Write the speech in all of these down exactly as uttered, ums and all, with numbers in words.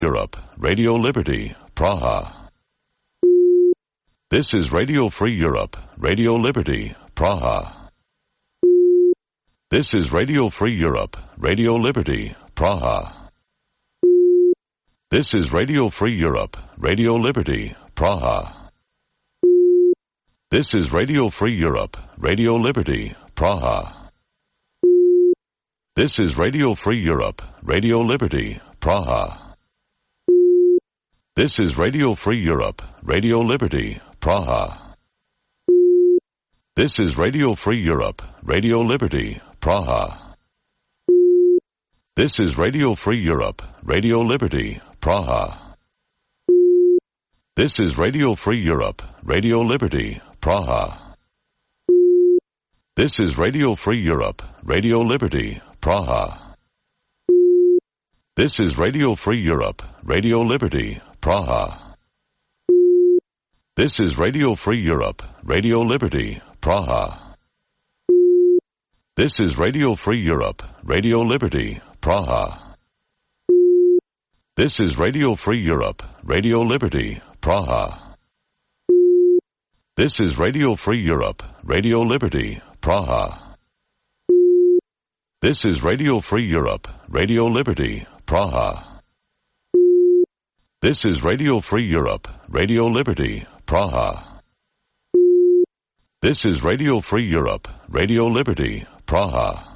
Europe, Radio Liberty, Praha. This is Radio Free Europe, Radio Liberty, Praha. This is Radio Free Europe, Radio Liberty, Praha. This is Radio Free Europe, Radio Liberty, Praha. This is Radio Free Europe, Radio Liberty, Praha. This is Radio Free Europe, Radio Liberty, Praha. This is Radio Free Europe, Radio Liberty, Praha. This is Radio Free Europe, Radio Liberty, Praha. This is Radio Free Europe, Radio Liberty, Praha. This is Radio Free Europe, Radio Liberty, Praha. This is Radio Free Europe, Radio Liberty, Praha. This is Radio Free Europe, Radio Liberty, Praha. This is Radio Free Europe, Radio Liberty, Praha. This is Radio Free Europe, Radio Liberty, Praha. This is Radio Free Europe, Radio Liberty, Praha. This is Radio Free Europe, Radio Liberty, Praha. This is Radio Free Europe, Radio Liberty, Praha. This is Radio Free Europe, Radio Liberty, Praha. This is Radio Free Europe, Radio Liberty, Praha.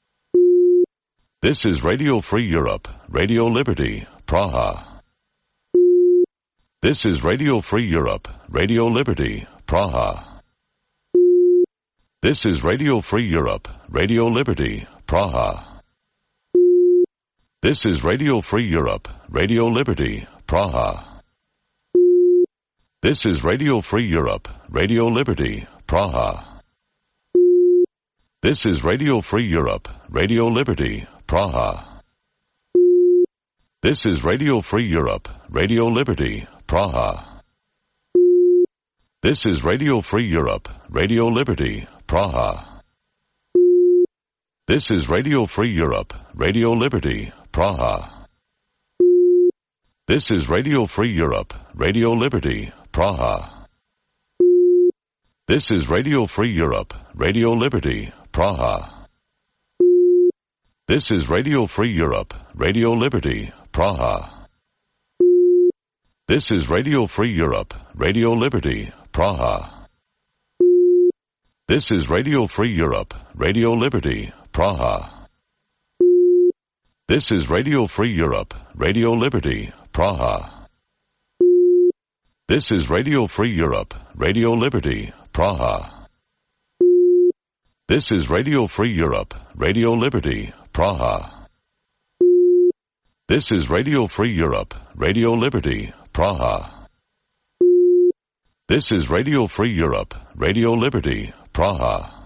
This is Radio Free Europe, Radio Liberty, Praha. This is Radio Free Europe, Radio Liberty, Praha. This is Radio Free Europe, Radio Liberty, Praha. This is Radio Free Europe, Radio Liberty, Praha. This is Radio Free Europe, Radio Liberty, Praha. This is Radio Free Europe, Radio Liberty, Praha. This is Radio Free Europe, Radio Liberty, Praha. This is Radio Free Europe, Radio Liberty, Praha. This is Radio Free Europe, Radio Liberty, Praha. This is Radio Free Europe, Radio Liberty, Praha. This is Radio Free Europe, Radio Liberty, Praha. This is Radio Free Europe, Radio Liberty, Praha. This is Radio Free Europe, Radio Liberty, Praha. This is Radio Free Europe, Radio Liberty, Praha. This is Radio Free Europe, Radio Liberty, Praha. This is Radio Free Europe, Radio Liberty, Praha. This is Radio Free Europe, Radio Liberty, Praha. This is Radio Free Europe, Radio Liberty, Praha. This is Radio Free Europe, Radio Liberty, Praha.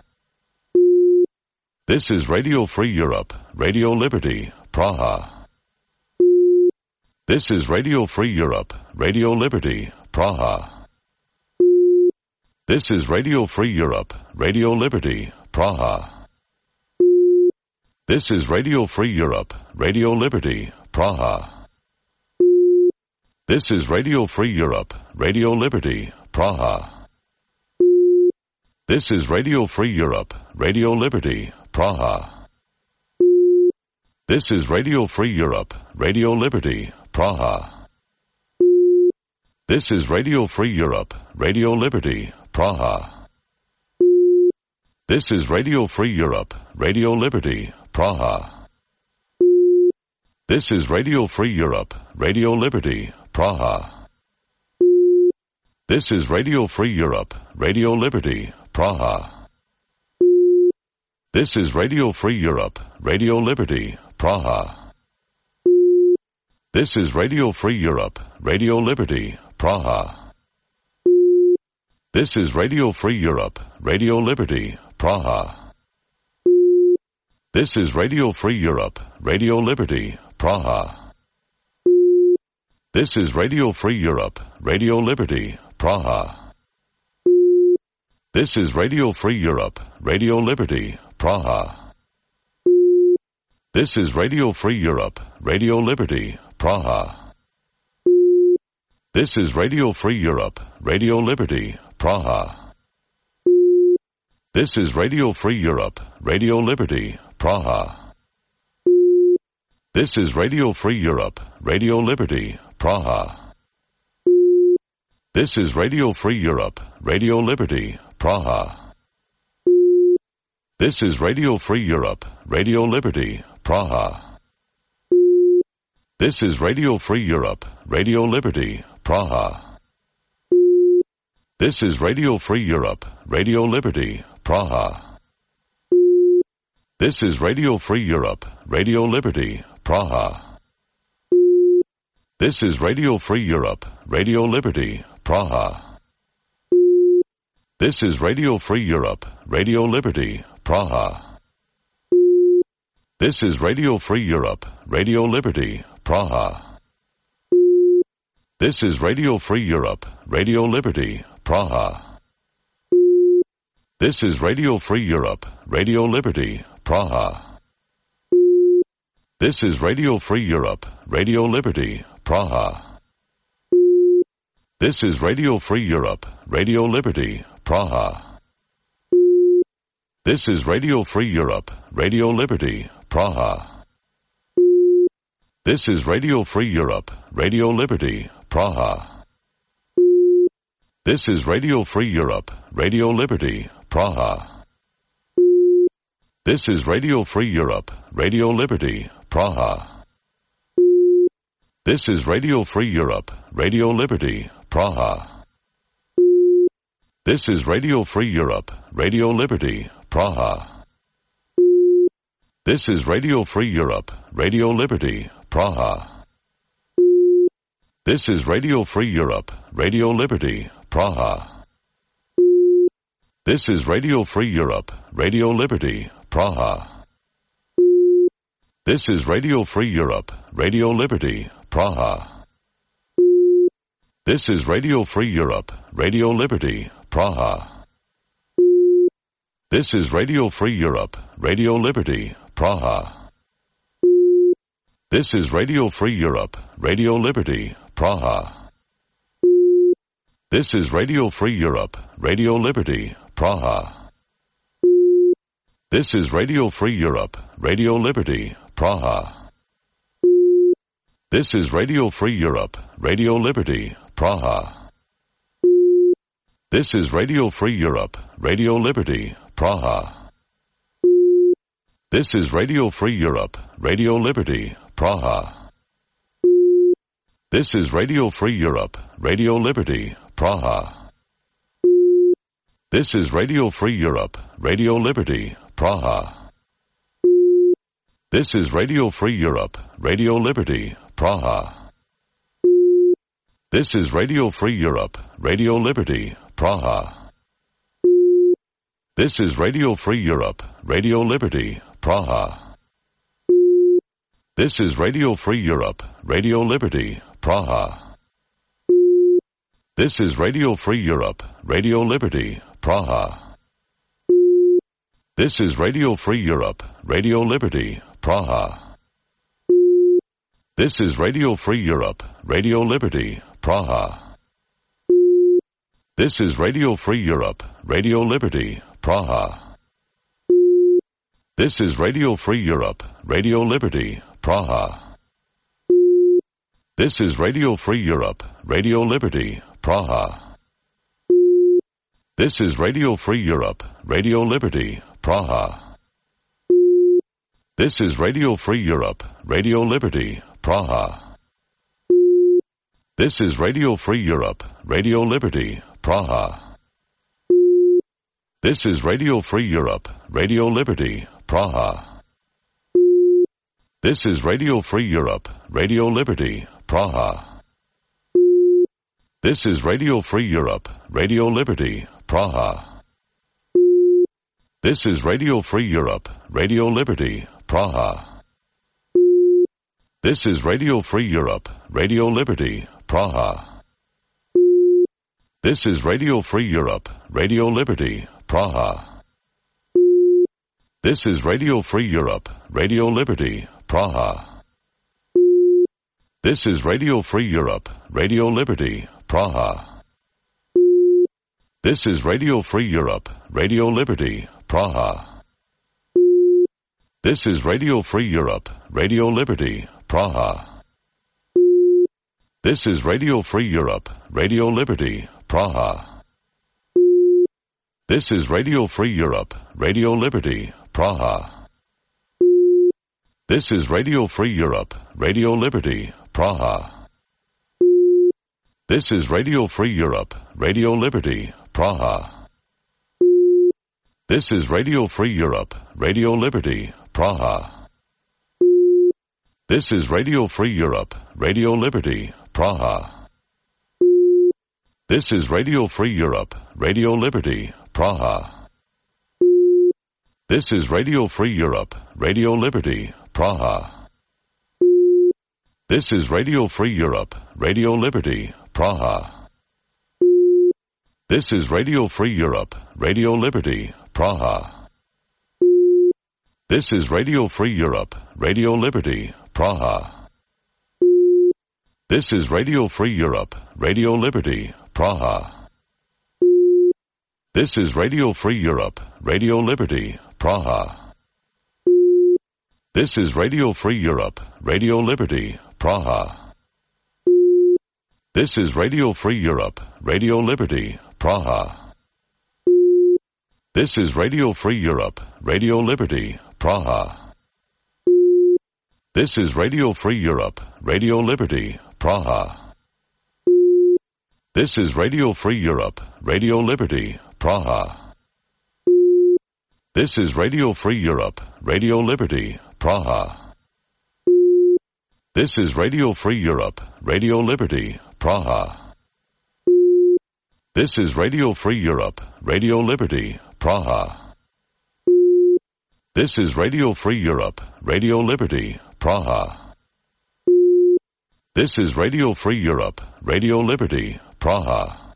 This is Radio Free Europe, Radio Liberty, Praha. This is Radio Free Europe, Radio Liberty, Praha. This is Radio Free Europe, Radio Liberty, Praha. This is Radio Free Europe, Radio Liberty, Praha. This is Radio Free Europe, Radio Liberty, Praha. This is Radio Free Europe, Radio Liberty, Praha. This is Radio Free Europe, Radio Liberty, Praha. This is Radio Free Europe, Radio Liberty, Praha. This is Radio Free Europe, Radio Liberty, Praha. This is Radio Free Europe, Radio Liberty, Praha. This is Radio Free Europe, Radio Liberty, Praha. This is Radio Free Europe, Radio Liberty, Praha. This is Radio Free Europe, Radio Liberty, Praha. This is Radio Free Europe, Radio Liberty, Praha. This is Radio Free Europe, Radio Liberty, Praha. This is Radio Free Europe, Radio Liberty, Praha. This is Radio Free Europe, Radio Liberty, Praha. This is Radio Free Europe, Radio Liberty, Praha. This is Radio Free Europe, Radio Liberty, Praha. This is Radio Free Europe, Radio Liberty, Praha. This is Radio Free Europe, Radio Liberty, Praha. This is Radio Free Europe, Radio Liberty, Praha. This is Radio Free Europe, Radio Liberty, Praha. This is Radio Free Europe, Radio Liberty, Praha. This is Radio Free Europe, Radio Liberty, Praha. This is Radio Free Europe, Radio Liberty, Praha. This is Radio Free Europe, Radio Liberty, Praha. This is Radio Free Europe, Radio Liberty, Praha. This is Radio Free Europe, Radio Liberty, Praha. This is Radio Free Europe, Radio Liberty, Praha. This is Radio Free Europe, Radio Liberty, Praha. This is Radio Free Europe, Radio Liberty, Praha. This is Radio Free Europe, Radio Liberty, Praha. This is Radio Free Europe, Radio Liberty, Praha. This is Radio Free Europe, Radio Liberty, Praha. This is Radio Free Europe, Radio Liberty, Praha. This is Radio Free Europe, Radio Liberty, Praha. This is Radio Free Europe, Radio Liberty, Praha. This is Radio Free Europe, Radio Liberty, Praha. This is Radio Free Europe, Radio Liberty, Praha. This is Radio Free Europe, Radio Liberty, Praha. This is Radio Free Europe, Radio Liberty, Praha. This is Radio Free Europe, Radio Liberty, Praha. This is Radio Free Europe, Radio Liberty, Praha. This is Radio Free Europe, Radio Liberty, Praha. This is Radio Free Europe, Radio Liberty, Praha. This is Radio Free Europe, Radio Liberty, Praha. This is Radio Free Europe, Radio Liberty, Praha. This is Radio Free Europe, Radio Liberty, Praha. This is Radio Free Europe, Radio Liberty, Praha. This is Radio Free Europe, Radio Liberty, Praha. This is Radio Free Europe, Radio Liberty, Praha. This is Radio Free Europe, Radio Liberty, Praha. This is Radio Free Europe, Radio Liberty, Praha. This is Radio Free Europe, Radio Liberty, Praha. This is Radio Free Europe, Radio Liberty, Praha. This is Radio Free Europe, Radio Liberty, Praha. This is Radio Free Europe, Radio Liberty, Praha. This is Radio Free Europe, Radio Liberty, Praha. This is Radio Free Europe, Radio Liberty, Praha. This is Radio Free Europe, Radio Liberty, Praha. This is Radio Free Europe, Radio Liberty, Praha. This is Radio Free Europe, Radio Liberty, Praha. This is Radio Free Europe, Radio Liberty, Praha. This is Radio Free Europe, Radio Liberty, Praha. This is Radio Free Europe, Radio Liberty, Praha. This is Radio Free Europe, Radio Liberty, Praha. This is Radio Free Europe, Radio Liberty, Praha. This is Radio Free Europe, Radio Liberty, Praha. This is Radio Free Europe, Radio Liberty, Praha. This is Radio Free Europe, Radio Liberty, Praha. This is Radio Free Europe, Radio Liberty, Praha. This is Radio Free Europe, Radio Liberty, Praha. This is Radio Free Europe, Radio Liberty, Praha. This is Radio Free Europe, Radio Liberty, Praha. This is Radio Free Europe, Radio Liberty, Praha. This is Radio Free Europe, Radio Liberty, Praha. This is Radio Free Europe, Radio Liberty, Praha. This is Radio Free Europe, Radio Liberty, Praha. This is Radio Free Europe, Radio Liberty, Praha. This is Radio Free Europe, Radio Liberty, Praha. This is Radio Free Europe, Radio Liberty, Praha. This is Radio Free Europe, Radio Liberty, Praha. This is Radio Free Europe, Radio Liberty, Praha. This is Radio Free Europe, Radio Liberty, Praha. This is Radio Free Europe, Radio Liberty, Praha. This is Radio Free Europe, Radio Liberty, Praha. This is Radio Free Europe, Radio Liberty, Praha. This is Radio Free Europe, Radio Liberty, Praha. This is Radio Free Europe, Radio Liberty, Praha. This is Radio Free Europe, Radio Liberty, Praha. This is Radio Free Europe, Radio Liberty, Praha. This is Radio Free Europe, Radio Liberty, Praha. This is Radio Free Europe, Radio Liberty, Praha. This is Radio Free Europe, Radio Liberty, Praha. This is Radio Free Europe, Radio Liberty, Praha. This is Radio Free Europe, Radio Liberty, Praha. This is Radio Free Europe, Radio Liberty, Praha. This is Radio Free Europe, Radio Liberty, Praha.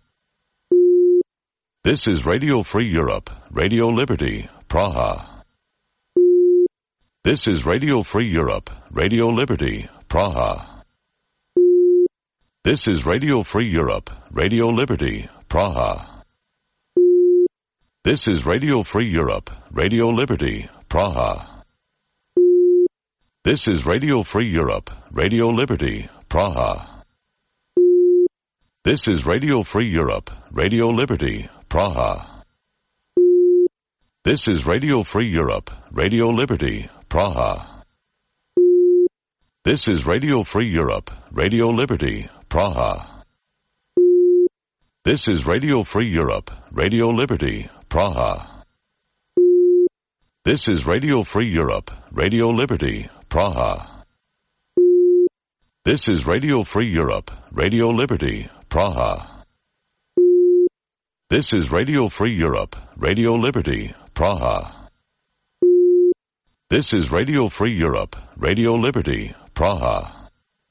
This is Radio Free Europe, Radio Liberty, Praha. This is Radio Free Europe, Radio Liberty, Praha. This is Radio Free Europe, Radio Liberty, Praha. This is Radio Free Europe, Radio Liberty, Praha. This is Radio Free Europe, Radio Liberty, Praha. This is Radio Free Europe, Radio Liberty, Praha. This is Radio Free Europe, Radio Liberty, Praha. This is Radio Free Europe, Radio Liberty, Praha. This is Radio Free Europe, Radio Liberty, Praha. This is Radio Free Europe, Radio Liberty, Praha. This is Radio Free Europe, Radio Liberty, Praha. This is Radio Free Europe, Radio Liberty, Praha. This is Radio Free Europe, Radio Liberty, Praha.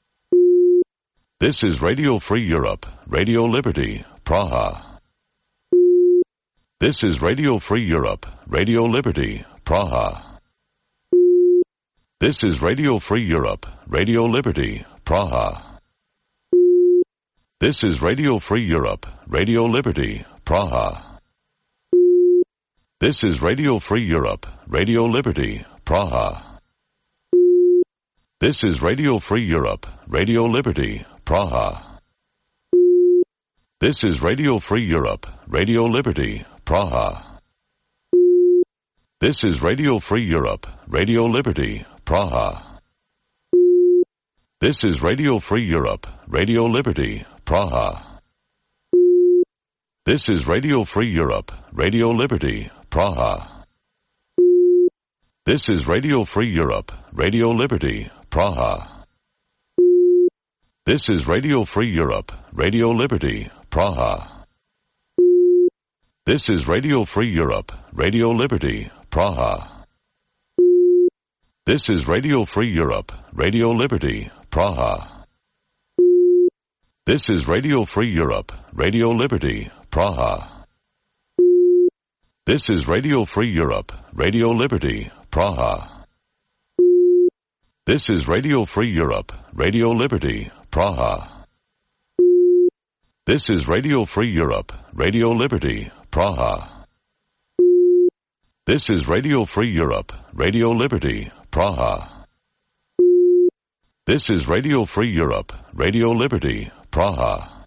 This is Radio Free Europe, Radio Liberty, Praha. This is Radio Free Europe, Radio Liberty, Praha. This is Radio Free Europe, Radio Liberty, Praha. This is Radio Free Europe, Radio Liberty, Praha. This is Radio Free Europe, Radio Liberty, Praha. This is Radio Free Europe, Radio Liberty, Praha. This is Radio Free Europe, Radio Liberty, Praha. This is Radio Free Europe, Radio Liberty, Praha. This is Radio Free Europe, Radio Liberty, Praha. This is Radio Free Europe, Radio Liberty, Praha. This is Radio Free Europe, Radio Liberty, Praha. This is Radio Free Europe, Radio Liberty, Praha. This is Radio Free Europe, Radio Liberty, Praha. This is Radio Free Europe, Radio Liberty, Praha. This is Radio Free Europe, Radio Liberty, Praha. This is Radio Free Europe, Radio Liberty, Praha. This is Radio Free Europe, Radio Liberty, Praha. This is Radio Free Europe, Radio Liberty, Praha. This is Radio Free Europe, Radio Liberty, Praha. This is Radio Free Europe, Radio Liberty, Praha.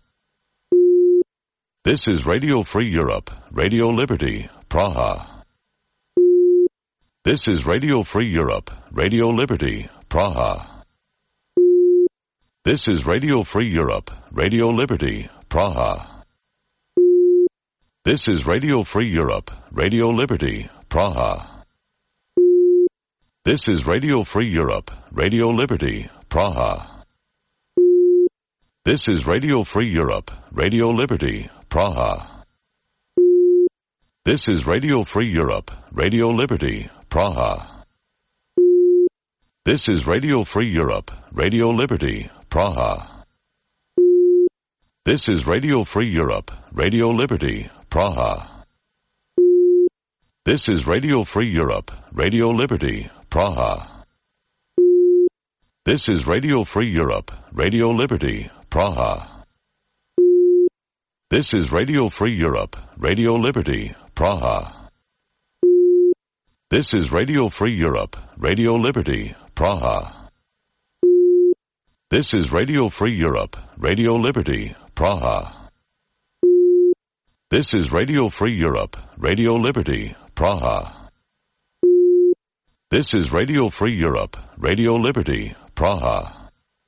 This is Radio Free Europe, Radio Liberty, Praha. This is Radio Free Europe, Radio Liberty, Praha. This is Radio Free Europe, Radio Liberty, Praha. This is Radio Free Europe, Radio Liberty, Praha. This is Radio Free Europe, Radio Liberty, Praha. This is Radio Free Europe, Radio Liberty, Praha. This is Radio Free Europe, Radio Liberty, Praha. This is Radio Free Europe, Radio Liberty, Praha. This is Radio Free Europe, Radio Liberty, Praha. This is Radio Free Europe, Radio Liberty, Praha. This is Radio Free Europe, Radio Liberty, Praha. This is Radio Free Europe, Radio Liberty, Praha. This is Radio Free Europe, Radio Liberty, Praha. This is Radio Free Europe, Radio Liberty, Praha. This is Radio Free Europe, Radio Liberty, Praha. This is Radio Free Europe, Radio Liberty, Praha.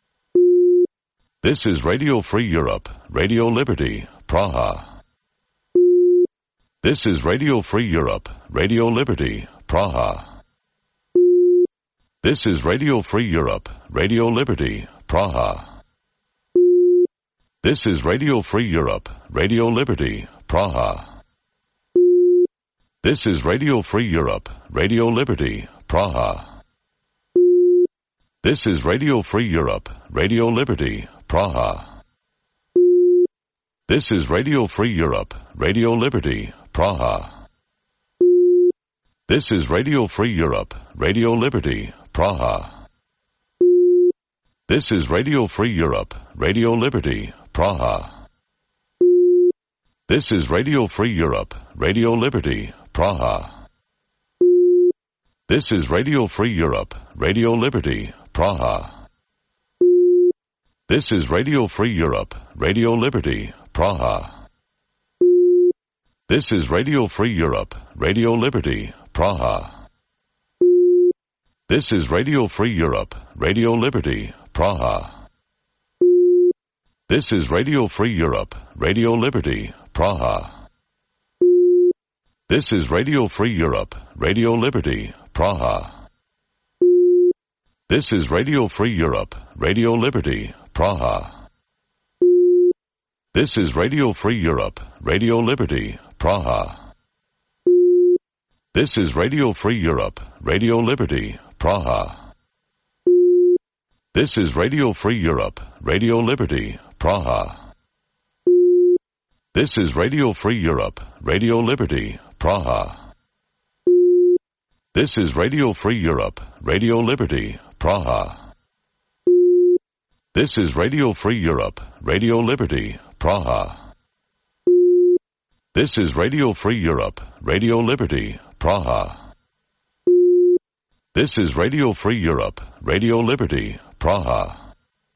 This is Radio Free Europe, Radio Liberty, Praha. This is Radio Free Europe, Radio Liberty, Praha. This is Radio Free Europe, Radio Liberty, Praha. This is Radio Free Europe, Radio Liberty, Praha. This is Radio Free Europe, Radio Liberty, Praha. This is Radio Free Europe, Radio Liberty, Praha. This is Radio Free Europe, Radio Liberty, Praha. This is Radio Free Europe, Radio Liberty, Praha. This is Radio Free Europe, Radio Liberty, Praha. This is Radio Free Europe, Radio Liberty, Praha. This is Radio Free Europe, Radio Liberty, Praha. This is Radio Free Europe, Radio Liberty, Praha. This is Radio Free Europe, Radio Liberty, Praha. This is Radio Free Europe, Radio Liberty, Praha. This is Radio Free Europe, Radio Liberty, Praha. This is Radio Free Europe, Radio Liberty, Praha. This is Radio Free Europe, Radio Liberty, Praha. This is Radio Free Europe, Radio Liberty, Praha. This is Radio Free Europe, Radio Liberty, Praha. This is Radio Free Europe, Radio Liberty, Praha. This is Radio Free Europe, Radio Liberty, Praha. This is Radio Free Europe, Radio Liberty, Praha. This is Radio Free Europe, Radio Liberty, Praha. This is Radio Free Europe, Radio Liberty, Praha. This is Radio Free Europe, Radio Liberty, Praha.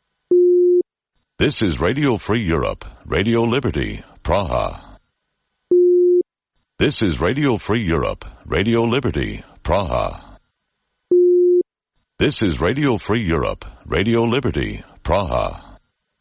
This is Radio Free Europe, Radio Liberty, Praha. This is Radio Free Europe, Radio Liberty, Praha. This is Radio Free Europe, Radio Liberty, Praha.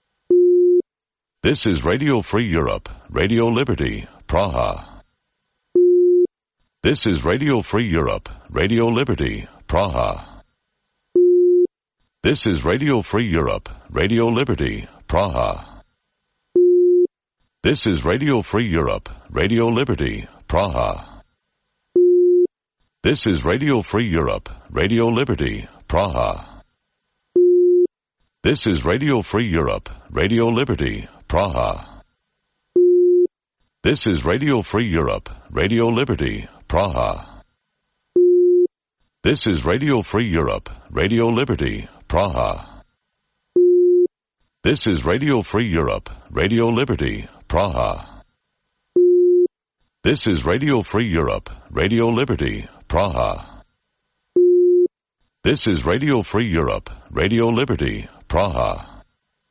This is Radio Free Europe, Radio Liberty, Praha. This is Radio Free Europe, Radio Liberty, Praha. This is Radio Free Europe, Radio Liberty, Praha. This is Radio Free Europe, Radio Liberty, Praha. This is Radio Free Europe, Radio Liberty, Praha. This is Radio Free Europe, Radio Liberty, Praha. This is Radio Free Europe, Radio Liberty, Praha. This is Radio Free Europe, Radio Liberty, Praha. This is Radio Free Europe, Radio Liberty, Praha. This is Radio Free Europe, Radio Liberty, Praha. This is Radio Free Europe, Radio Liberty, Praha.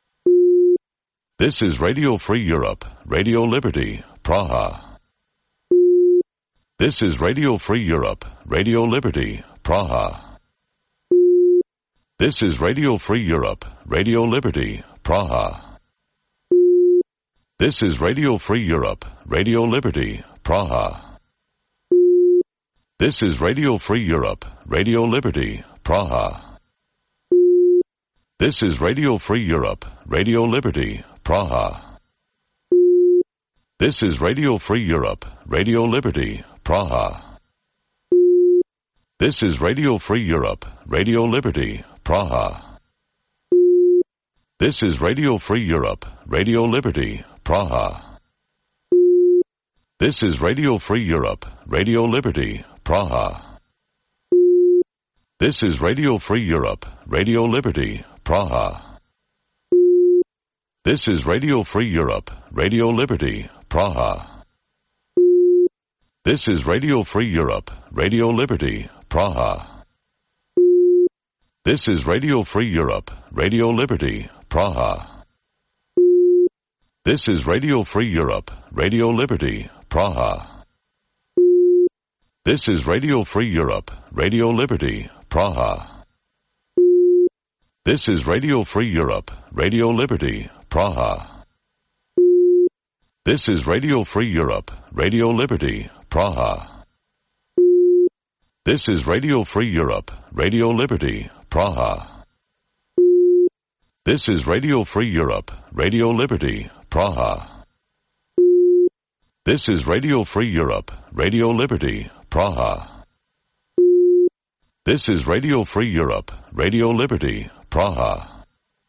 This is Radio Free Europe, Radio Liberty, Praha. This is Radio Free Europe, Radio Liberty, Praha. This is Radio Free Europe, Radio Liberty, Praha. This is Radio Free Europe, Radio Liberty, Praha. This is Radio Free Europe, Radio Liberty, Praha. This is Radio Free Europe, Radio Liberty, Praha. This is Radio Free Europe, Radio Liberty, Praha. This is Radio Free Europe, Radio Liberty, Praha. This is Radio Free Europe, Radio Liberty, Praha. This is Radio Free Europe, Radio Liberty, Praha. This is Radio Free Europe, Radio Liberty, Praha. This is Radio Free Europe, Radio Liberty, Praha. This is Radio Free Europe, Radio Liberty, Praha. This is Radio Free Europe, Radio Liberty, Praha. This is Radio Free Europe, Radio Liberty, Praha. This is Radio Free Europe, Radio Liberty, Praha. This is Radio Free Europe, Radio Liberty, Praha. This is Radio Free Europe, Radio Liberty, Praha. This is Radio Free Europe, Radio Liberty, Praha. This is Radio Free Europe, Radio Liberty, Praha. This is Radio Free Europe, Radio Liberty, Praha. This is Radio Free Europe, Radio Liberty, Praha.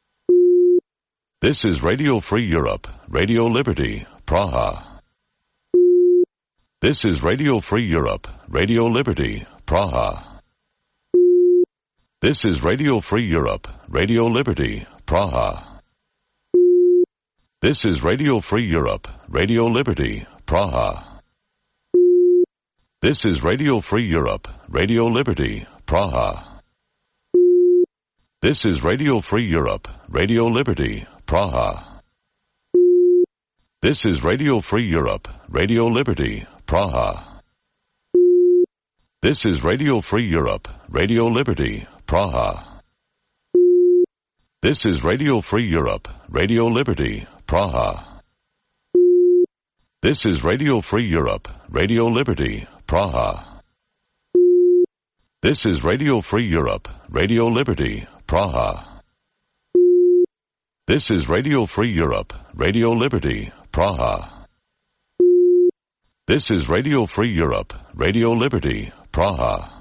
This is Radio Free Europe, Radio Liberty, Praha. This is Radio Free Europe, Radio Liberty, Praha. This is Radio Free Europe, Radio Liberty, Praha. This is Radio Free Europe, Radio Liberty, Praha. This is Radio Free Europe, Radio Liberty, Praha. This is Radio Free Europe, Radio Liberty, Praha. This is Radio Free Europe, Radio Liberty, Praha. This is Radio Free Europe, Radio Liberty, Praha. This is Radio Free Europe, Radio Liberty, Praha. This is Radio Free Europe, Radio Liberty, Praha. This is Radio Free Europe, Radio Liberty, Praha. This is Radio Free Europe, Radio Liberty, Praha. This is Radio Free Europe, Radio Liberty, Praha.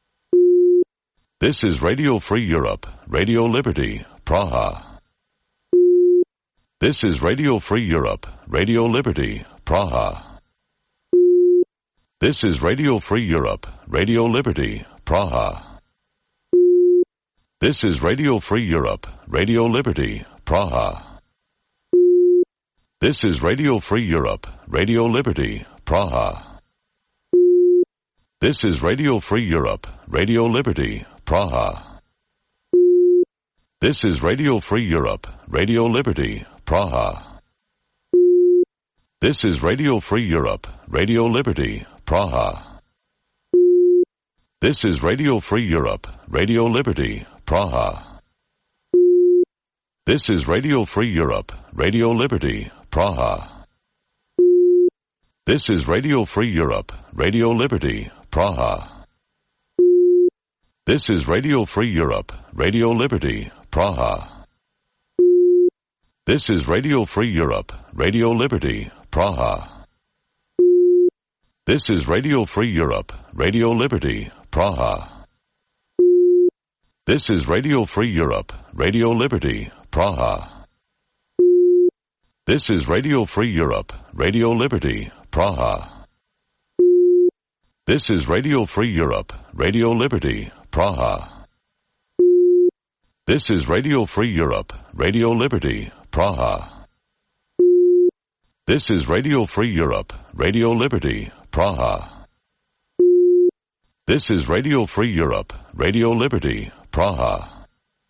This is Radio Free Europe, Radio Liberty, Praha. This is Radio Free Europe, Radio Liberty, Praha. This is Radio Free Europe, Radio Liberty, Praha. This is Radio Free Europe, Radio Liberty, Praha. This is Radio Free Europe, Radio Liberty, Praha. This is Radio Free Europe, Radio Liberty, Praha. This is Radio Free Europe, Radio Liberty, Praha. This is Radio Free Europe, Radio Liberty, Praha. This is Radio Free Europe, Radio Liberty, Praha. This is Radio Free Europe, Radio Liberty, Praha. This is Radio Free Europe, Radio Liberty, Praha. This is Radio Free Europe, Radio Liberty, Praha. This is Radio Free Europe, Radio Liberty, Praha. This is Radio Free Europe, Radio Liberty, Praha. This is Radio Free Europe, Radio Liberty, Praha. This is Radio Free Europe, Radio Liberty, Praha. This is Radio Free Europe, Radio Liberty, Praha. This is Radio Free Europe, Radio Liberty, Praha. This is Radio Free Europe, Radio Liberty, Praha. This is Radio Free Europe, Radio Liberty, Praha.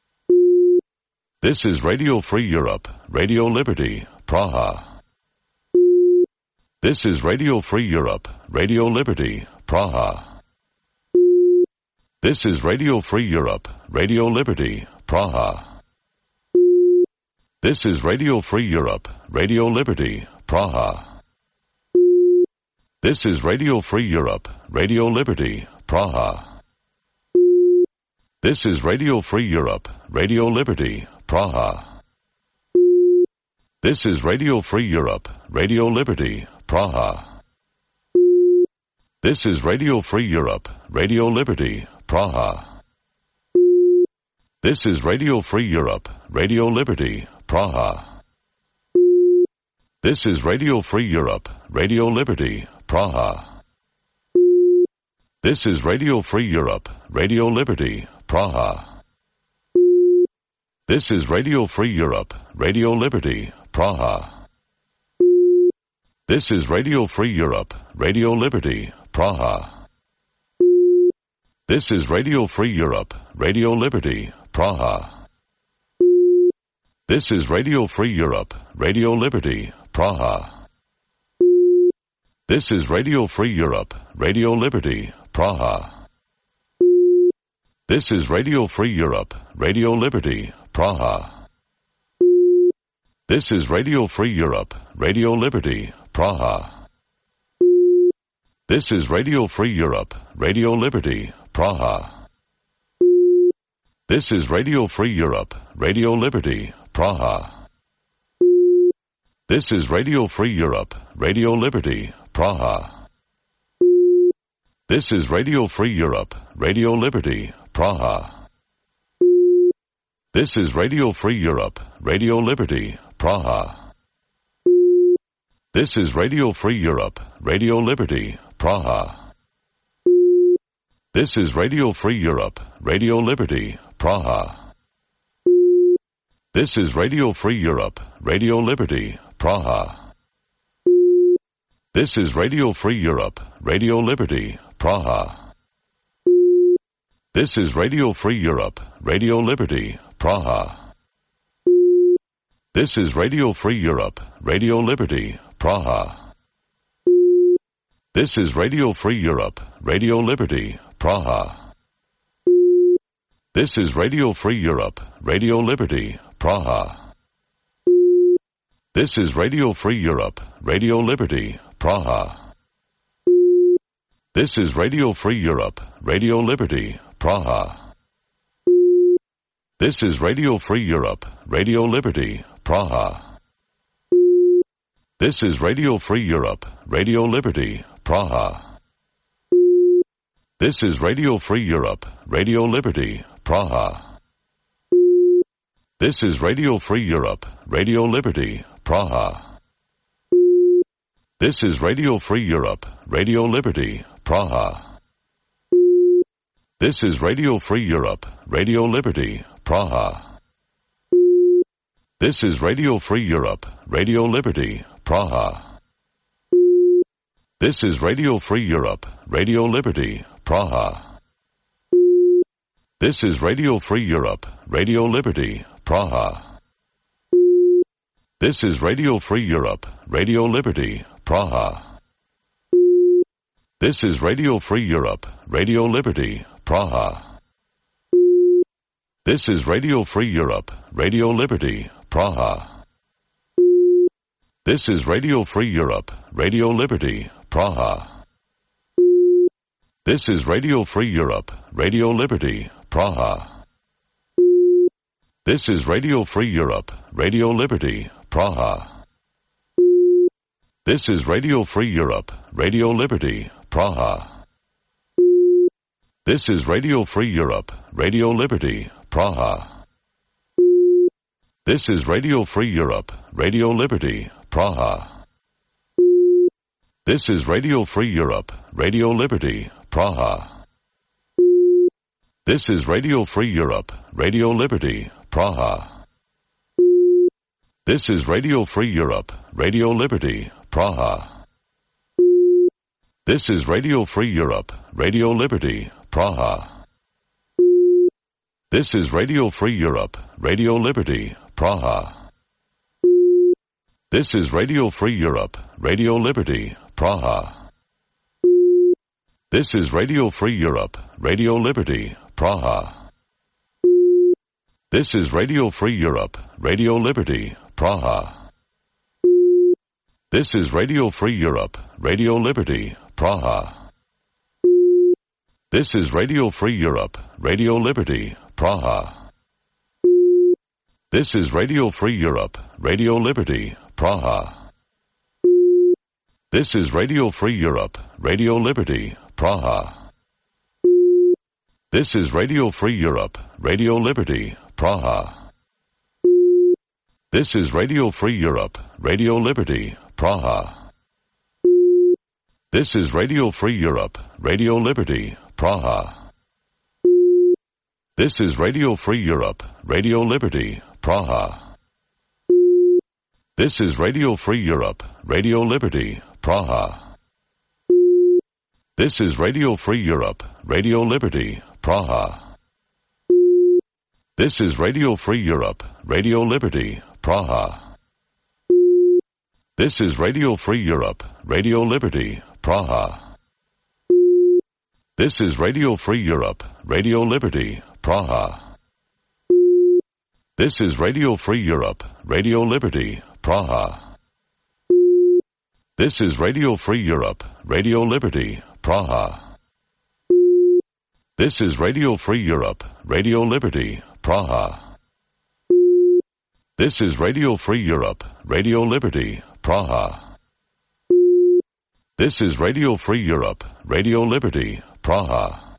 This is Radio Free Europe, Radio Liberty, Praha. This is Radio Free Europe, Radio Liberty, Praha. This is Radio Free Europe, Radio Liberty, Praha. This is Radio Free Europe, Radio Liberty, Praha. This is Radio Free Europe, Radio Liberty, Praha. This is Radio Free Europe, Radio Liberty, Praha. This is Radio Free Europe, Radio Liberty, Praha. This is Radio Free Europe, Radio Liberty, Praha. This is Radio Free Europe, Radio Liberty, Praha. This is Radio Free Europe, Radio Liberty, Praha. This is Radio Free Europe, Radio Liberty, Praha. This is Radio Free Europe, Radio Liberty, Praha. This is Radio Free Europe, Radio Liberty, Praha. This is Radio Free Europe, Radio Liberty, Praha. This is Radio Free Europe, Radio Liberty, Praha. This is Radio Free Europe, Radio Liberty, Praha. This is Radio Free Europe, Radio Liberty, Praha. This is Radio Free Europe, Radio Liberty, Praha. This is Radio Free Europe, Radio Liberty, Praha. This is Radio Free Europe, Radio Liberty, Praha. This is Radio Free Europe, Radio Liberty, Praha. This is Radio Free Europe, Radio Liberty, Praha. This is Radio Free Europe, Radio Liberty, Praha. This is Radio Free Europe, Radio Liberty, Praha. This is Radio Free Europe, Radio Liberty, Praha. This is Radio Free Europe, Radio Liberty, Praha. This is Radio Free Europe, Radio Liberty, Praha. This is Radio Free Europe, Radio Liberty, Praha. This is Radio Free Europe, Radio Liberty, Praha. This is Radio Free Europe, Radio Liberty, Praha. This is Radio Free Europe, Radio Liberty, Praha. This is Radio Free Europe, Radio Liberty, Praha. This is Radio Free Europe, Radio Liberty, Praha. This is Radio Free Europe, Radio Liberty, Praha. This is Radio Free Europe, Radio Liberty, Praha. This is Radio Free Europe, Radio Liberty, Praha. This is Radio Free Europe, Radio Liberty, Praha. This is Radio Free Europe, Radio Liberty, Praha. This is Radio Free Europe, Radio Liberty, Praha. This is Radio Free Europe, Radio Liberty, Praha. This is Radio Free Europe, Radio Liberty, Praha. This is Radio Free Europe, Radio Liberty, Praha. This is Radio Free Europe, Radio Liberty, Praha. This is Radio Free Europe, Radio Liberty, Praha. This is Radio Free Europe, Radio Liberty, Praha. This is Radio Free Europe, Radio Liberty, Praha. This is Radio Free Europe, Radio Liberty, Praha. This is Radio Free Europe, Radio Liberty, Praha. This is Radio Free Europe, Radio Liberty, Praha. This is Radio Free Europe, Radio Liberty, Praha. This is Radio Free Europe, Radio Liberty, Praha. This is Radio Free Europe, Radio Liberty, Praha. This is Radio Free Europe, Radio Liberty, Praha. This is Radio Free Europe, Radio Liberty, Praha. This is Radio Free Europe, Radio Liberty, Praha. This is Radio Free Europe, Radio Liberty, Praha. This is Radio Free Europe, Radio Liberty, Praha. This is Radio Free Europe, Radio Liberty, Praha. This is Radio Free Europe, Radio Liberty, Praha. This is Radio Free Europe, Radio Liberty, Praha. This is Radio Free Europe, Radio Liberty, Praha. This is Radio Free Europe, Radio Liberty, Praha. This is Radio Free Europe, Radio Liberty, Praha. This is Radio Free Europe, Radio Liberty, Praha. This is Radio Free Europe, Radio Liberty, Praha. This is Radio Free Europe, Radio Liberty, Praha. This is Radio Free Europe, Radio Liberty, Praha. This is Radio Free Europe, Radio Liberty, Praha. This is Radio Free Europe, Radio Liberty, Praha. This is Radio Free Europe, Radio Liberty, Praha. This is Radio Free Europe, Radio Liberty, Praha. This is Radio Free Europe, Radio Liberty, Praha. This is Radio Free Europe, Radio Liberty, Praha. This is Radio Free Europe, Radio Liberty, Praha. This is Radio Free Europe, Radio Liberty, Praha. This is Radio Free Europe, Radio Liberty, Praha. This is Radio Free Europe, Radio Liberty, Praha.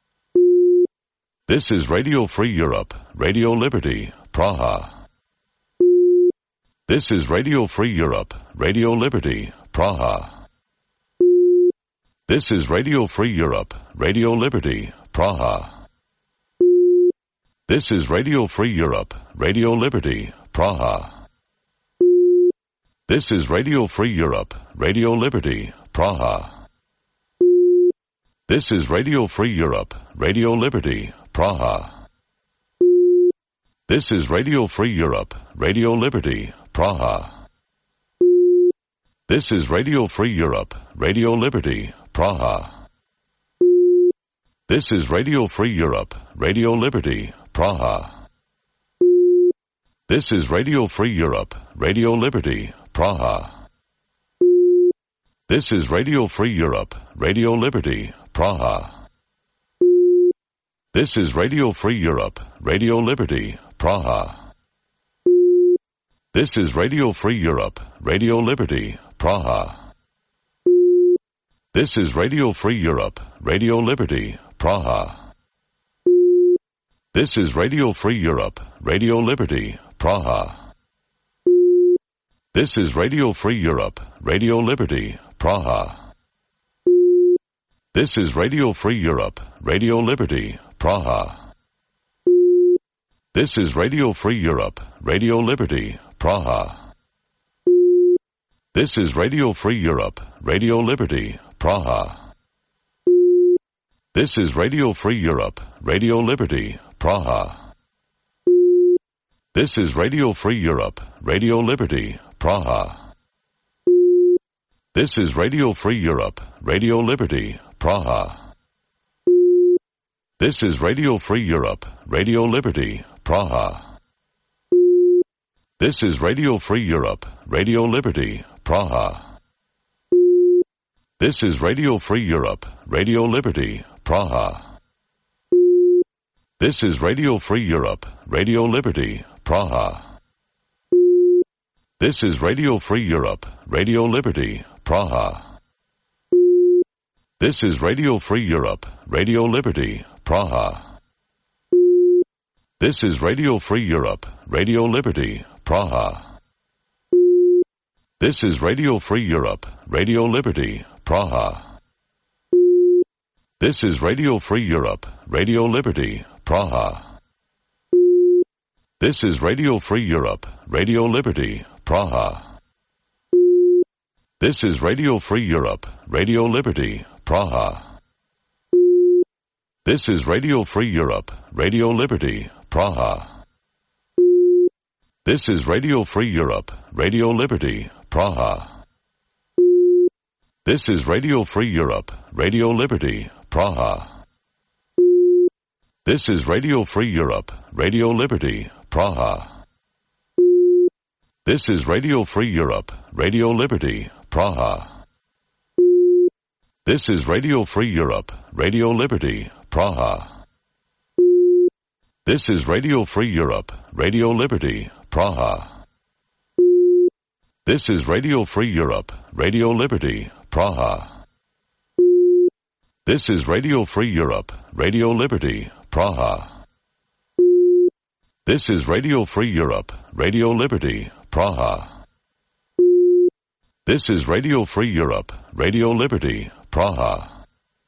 This is Radio Free Europe, Radio Liberty, Praha. This is Radio Free Europe, Radio Liberty, Praha. This is Radio Free Europe, Radio Liberty, Praha. This is Radio Free Europe, Radio Liberty, Praha. This is Radio Free Europe, Radio Liberty, Praha. This is Radio Free Europe, Radio Liberty, Praha. This is Radio Free Europe, Radio Liberty, Praha. This is Radio Free Europe, Radio Liberty, Praha. This is Radio Free Europe, Radio Liberty, Praha. This is Radio Free Europe, Radio Liberty, Praha. This is Radio Free Europe, Radio Liberty, Praha. This is Radio Free Europe, Radio Liberty, Praha. This is Radio Free Europe, Radio Liberty, Praha. This is Radio Free Europe, Radio Liberty, Praha. This is Radio Free Europe, Radio Liberty, Praha. This is Radio Free Europe, Radio Liberty, Praha. This is Radio Free Europe, Radio Liberty, Praha. This is Radio Free Europe, Radio Liberty, Praha. This is Radio Free Europe, Radio Liberty, Praha. This is Radio Free Europe, Radio Liberty, Praha. This is Radio Free Europe, Radio Liberty, Praha. This is Radio Free Europe, Radio Liberty, Praha. This is Radio Free Europe, Radio Liberty, Praha. This is Radio Free Europe, Radio Liberty, Praha. This is Radio Free Europe, Radio Liberty, Praha. This is Radio Free Europe, Radio Liberty, Praha. This is Radio Free Europe, Radio Liberty, Praha. This is Radio Free Europe, Radio Liberty, Praha. This is Radio Free Europe, Radio Liberty, Praha. This is Radio Free Europe, Radio Liberty, Praha. This is Radio Free Europe, Radio Liberty, Praha. This is Radio Free Europe, Radio Liberty, Praha. This is Radio Free Europe, Radio Liberty, Praha. This is Radio Free Europe, Radio Liberty, Praha. This is Radio Free Europe, Radio Liberty, Praha. This is Radio Free Europe, Radio Liberty, Praha. This is Radio Free Europe, Radio Liberty, Praha. This is Radio Free Europe, Radio Liberty, Praha. This is Radio Free Europe, Radio Liberty, Praha. This is Radio Free Europe, Radio Liberty, Praha. This is Radio Free Europe, Radio Liberty, Praha. This is Radio Free Europe, Radio Liberty, Praha. This is Radio Free Europe, Radio Liberty, Praha. This is Radio Free Europe, Radio Liberty, Praha.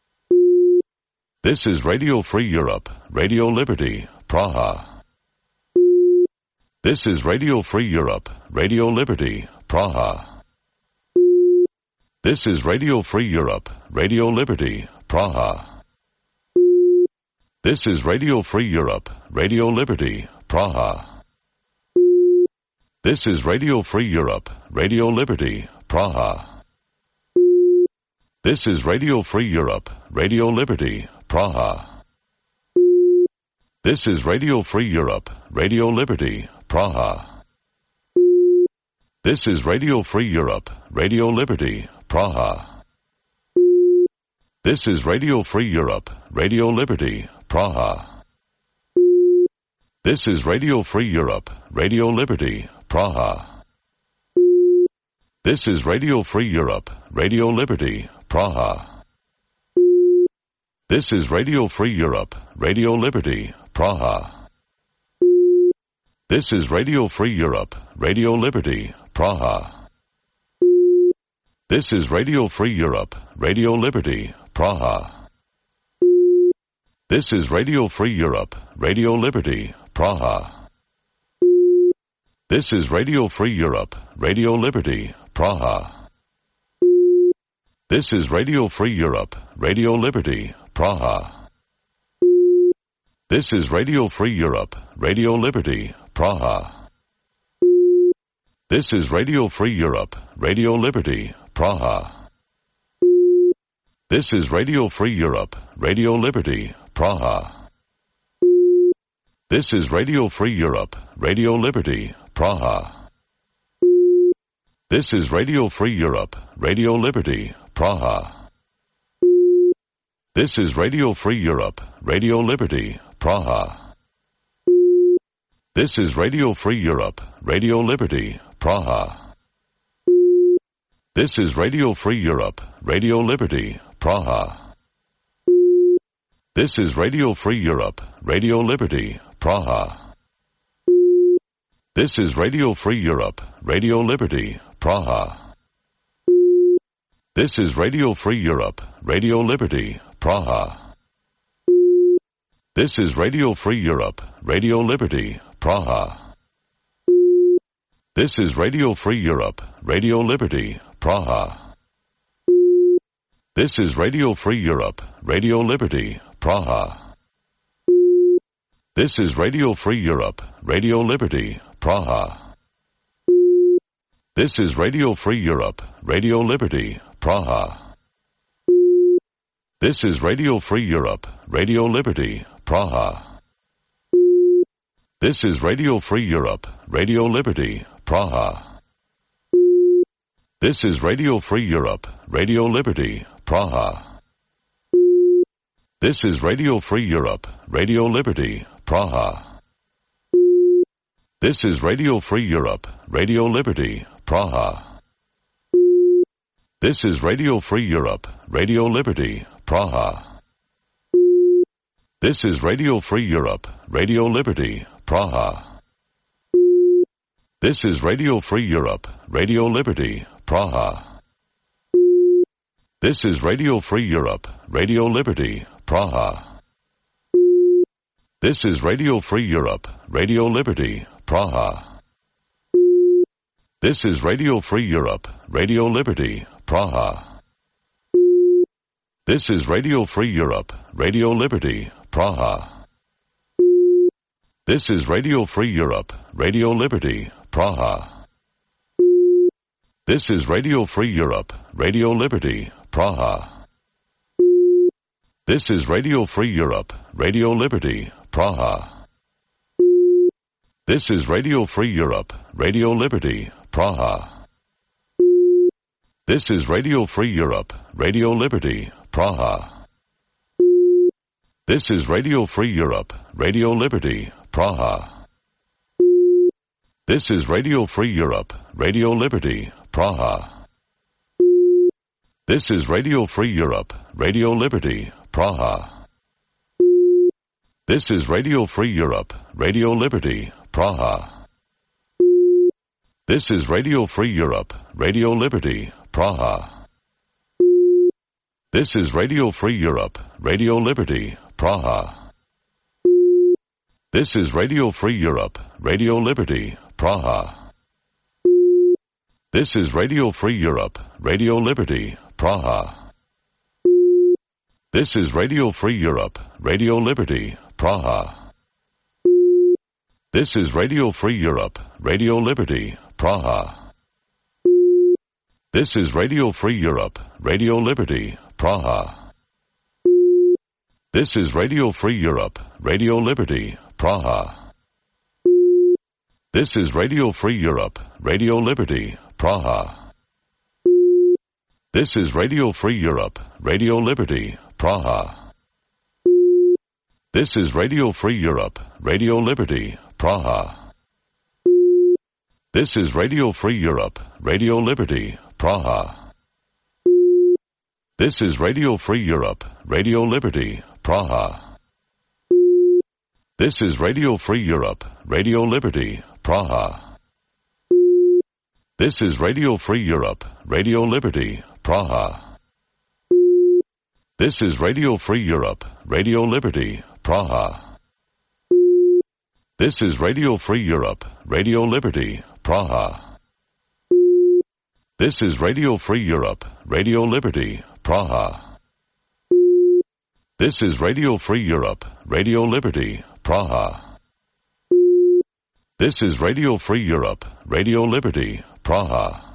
This is Radio Free Europe, Radio Liberty, Praha. This is Radio Free Europe, Radio Liberty, Praha. This is Radio Free Europe, Radio Liberty, Praha. This is Radio Free Europe, Radio Liberty, Praha. This is Radio Free Europe, Radio Liberty, Praha. This is Radio Free Europe, Radio Liberty, Praha. This is Radio Free Europe, Radio Liberty, Praha. This is Radio Free Europe, Radio Liberty, Praha. This is Radio Free Europe, Radio Liberty, Praha. This is Radio Free Europe, Radio Liberty, Praha. This is Radio Free Europe, Radio Liberty, Praha. This is Radio Free Europe, Radio Liberty, Praha. This is Radio Free Europe, Radio Liberty, Praha. This is Radio Free Europe, Radio Liberty, Praha. This is Radio Free Europe, Radio Liberty, Praha. This is Radio Free Europe, Radio Liberty, Praha. This is Radio Free Europe, Radio Liberty, Praha. This is Radio Free Europe, Radio Liberty, Praha. This is Radio Free Europe, Radio Liberty, Praha. This is Radio Free Europe, Radio Liberty, Praha. This is Radio Free Europe, Radio Liberty, Praha. This is Radio Free Europe, Radio Liberty, Praha. This is Radio Free Europe, Radio Liberty, Praha. This is Radio Free Europe, Radio Liberty, Praha. This is Radio Free Europe, Radio Liberty, Praha. This is Radio Free Europe, Radio Liberty, Praha. This is Radio Free Europe, Radio Liberty, Praha. This is Radio Free Europe, Radio Liberty, Praha. This is Radio Free Europe, Radio Liberty, Praha. This is Radio Free Europe, Radio Liberty, Praha. This is Radio Free Europe, Radio Liberty, Praha. This is Radio Free Europe, Radio Liberty, Praha. This is Radio Free Europe, Radio Liberty, Praha. This is Radio Free Europe, Radio Liberty, Praha. This is Radio Free Europe, Radio Liberty, Praha. This is Radio Free Europe, Radio Liberty, Praha. This is Radio Free Europe, Radio Liberty, Praha. This is Radio Free Europe, Radio Liberty, Praha. This is Radio Free Europe, Radio Liberty, Praha. This is Radio Free Europe, Radio Liberty, Praha. This is Radio Free Europe, Radio Liberty, Praha. This is Radio Free Europe, Radio Liberty, Praha. This is Radio Free Europe, Radio Liberty, Praha. This is Radio Free Europe, Radio Liberty, Praha. This is Radio Free Europe, Radio Liberty, Praha. This is Radio Free Europe, Radio Liberty, Praha. This is Radio Free Europe, Radio Liberty, Praha. This is Radio Free Europe, Radio Liberty, Praha. This is Radio Free Europe, Radio Liberty, Praha. This is Radio Free Europe, Radio Liberty, Praha. This is Radio Free Europe, Radio Liberty, Praha. This is Radio Free Europe, Radio Liberty, Praha. This is Radio Free Europe, Radio Liberty, Praha. This is Radio Free Europe, Radio Liberty, Praha. This is Radio Free Europe, Radio Liberty, Praha. This is Radio Free Europe, Radio Liberty, Praha. This is Radio Free Europe, Radio Liberty, Praha. This is Radio Free Europe, Radio Liberty, Praha. This is Radio Free Europe, Radio Liberty, Praha. This is Radio Free Europe, Radio Liberty, Praha. This is Radio Free Europe, Radio Liberty, Praha. This is Radio Free Europe, Radio Liberty, Praha. This is Radio Free Europe, Radio Liberty, Praha. This is Radio Free Europe, Radio Liberty, Praha. This is Radio Free Europe, Radio Liberty, Praha. This is Radio Free Europe, Radio Liberty, Praha. This is Radio Free Europe, Radio Liberty, Praha. This is Radio Free Europe, Radio Liberty, Praha. This is Radio Free Europe, Radio Liberty, Praha. This is Radio Free Europe, Radio Liberty, Praha. This is Radio Free Europe, Radio Liberty, Praha. This is Radio Free Europe, Radio Liberty, Praha. This is Radio Free Europe, Radio Liberty, Praha. This is Radio Free Europe, Radio Liberty, Praha.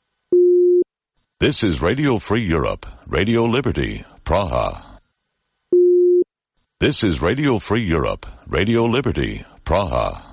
This is Radio Free Europe, Radio Liberty, Praha. This is Radio Free Europe, Radio Liberty, Praha.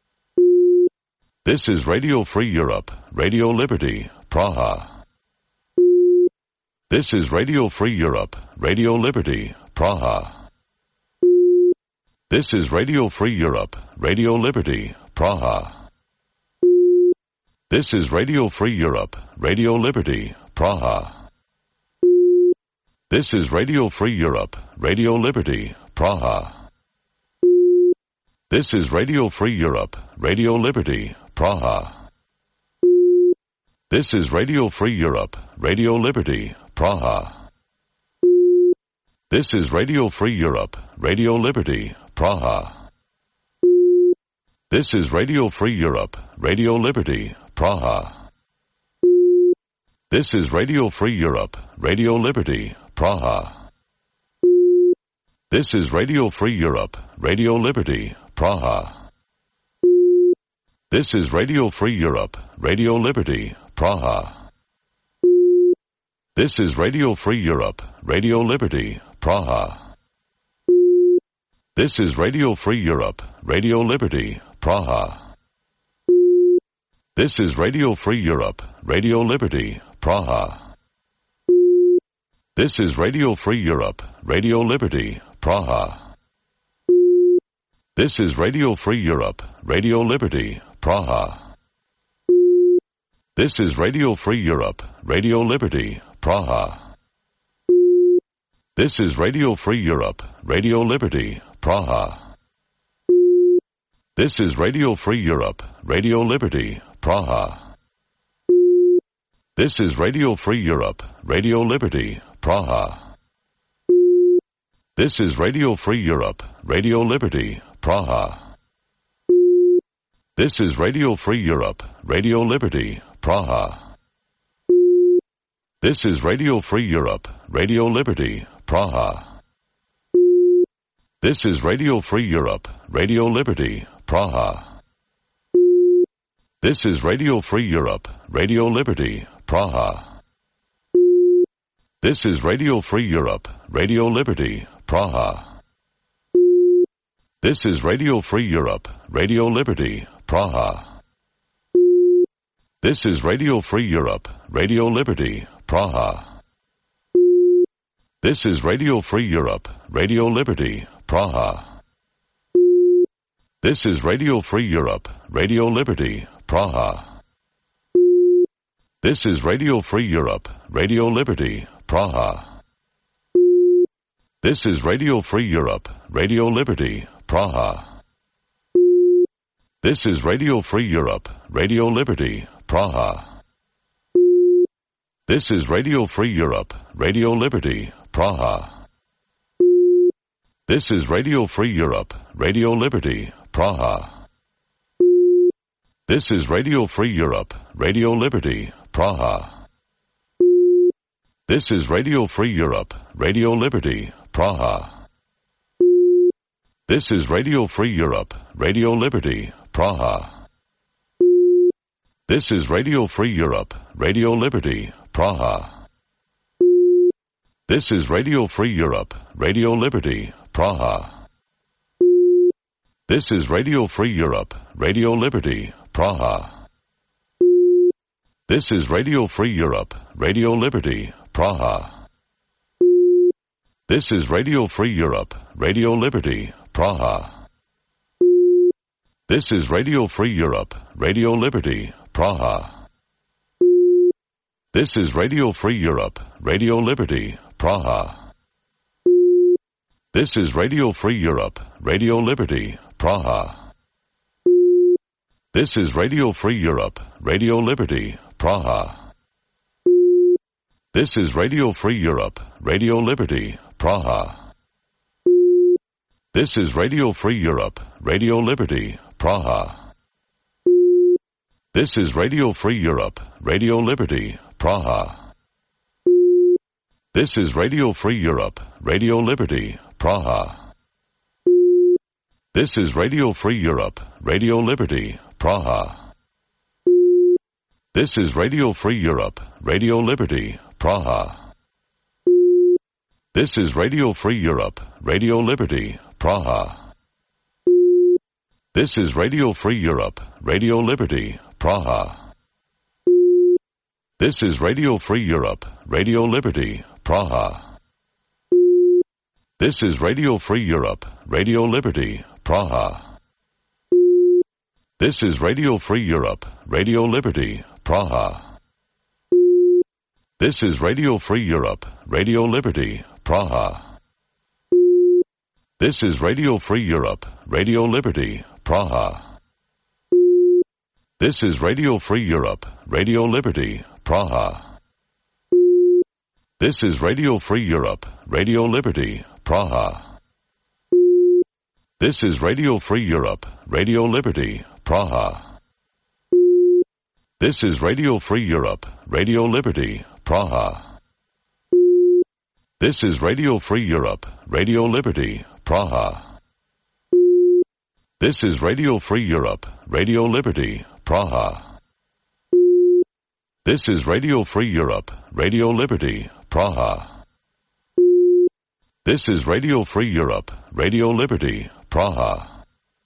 This is Radio Free Europe, Radio Liberty, Praha. This is Radio Free Europe, Radio Liberty, Praha. This is Radio Free Europe, Radio Liberty, Praha. This is Radio Free Europe, Radio Liberty, Praha. This is Radio Free Europe, Radio Liberty, Praha. This is Radio Free Europe, Radio Liberty, Praha. This is Radio Free Europe, Radio Liberty, Praha. This is Radio Free Europe, Radio Liberty, Praha. This is Radio Free Europe, Radio Liberty, Praha. This is Radio Free Europe, Radio Liberty, Praha. This is Radio Free Europe, Radio Liberty, Praha. This is Radio Free Europe, Radio Liberty, Praha. This is Radio Free Europe, Radio Liberty, Praha. This is Radio Free Europe, Radio Liberty, Praha. This is Radio Free Europe, Radio Liberty, Praha. This is Radio Free Europe, Radio Liberty, Praha. This is Radio Free Europe, Radio Liberty, Praha. This is Radio Free Europe, Radio Liberty, Praha. This is Radio Free Europe, Radio Liberty, Praha. This is Radio Free Europe, Radio Liberty, Praha. This is Radio Free Europe, Radio Liberty, Praha. This is Radio Free Europe, Radio Liberty, Praha. This is Radio Free Europe, Radio Liberty, Praha. This is Radio Free Europe, Radio Liberty, Praha. This is Radio Free Europe, Radio Liberty, Praha. This is Radio Free Europe, Radio Liberty, Praha. This is Radio Free Europe, Radio Liberty, Praha. This is Radio Free Europe, Radio Liberty, Praha. This is Radio Free Europe, Radio Liberty, Praha. This is Radio Free Europe, Radio Liberty, Praha. This is Radio Free Europe, Radio Liberty, Praha. This is Radio Free Europe, Radio Liberty, Praha. This is Radio Free Europe, Radio Liberty, Praha. This is Radio Free Europe, Radio Liberty, Praha. This is Radio Free Europe, Radio Liberty, Praha. This is Radio Free Europe, Radio Liberty, Praha. This is Radio Free Europe, Radio Liberty, Praha. This is Radio Free Europe, Radio Liberty, Praha. This is Radio Free Europe, Radio Liberty, Praha. This is Radio Free Europe, Radio Liberty, Praha. This is Radio Free Europe, Radio Liberty, Praha. This is Radio Free Europe, Radio Liberty, Praha. This is Radio Free Europe, Radio Liberty, Praha. This is Radio Free Europe, Radio Liberty, Praha. This is Radio Free Europe, Radio Liberty, Praha. This is Radio Free Europe, Radio Liberty, Praha. This is Radio Free Europe, Radio Liberty, Praha. This is Radio Free Europe, Radio Liberty, Praha. This is Radio Free Europe, Radio Liberty, Praha. This is Radio Free Europe, Radio Liberty, Praha. This is Radio Free Europe, Radio Liberty, Praha. This is Radio Free Europe, Radio Liberty, Praha. This is Radio Free Europe, Radio Liberty, Praha. This is Radio Free Europe, Radio Liberty, Praha. This is Radio Free Europe, Radio Liberty, Praha. This is Radio Free Europe, Radio Liberty, Praha. This is Radio Free Europe, Radio Liberty, Praha. This is Radio Free Europe, Radio Liberty, Praha. This is Radio Free Europe, Radio Liberty, Praha. This is Radio Free Europe, Radio Liberty, Praha. This is Radio Free Europe, Radio Liberty, Praha. This is Radio Free Europe, Radio Liberty, Praha. This is Radio Free Europe, Radio Liberty, Praha. This is Radio Free Europe, Radio Liberty, Praha. This is Radio Free Europe, Radio Liberty, Praha. This is Radio Free Europe, Radio Liberty, Praha. This is Radio Free Europe, Radio Liberty, Praha. This is Radio Free Europe, Radio Liberty, Praha. This is Radio Free Europe, Radio Liberty, Praha.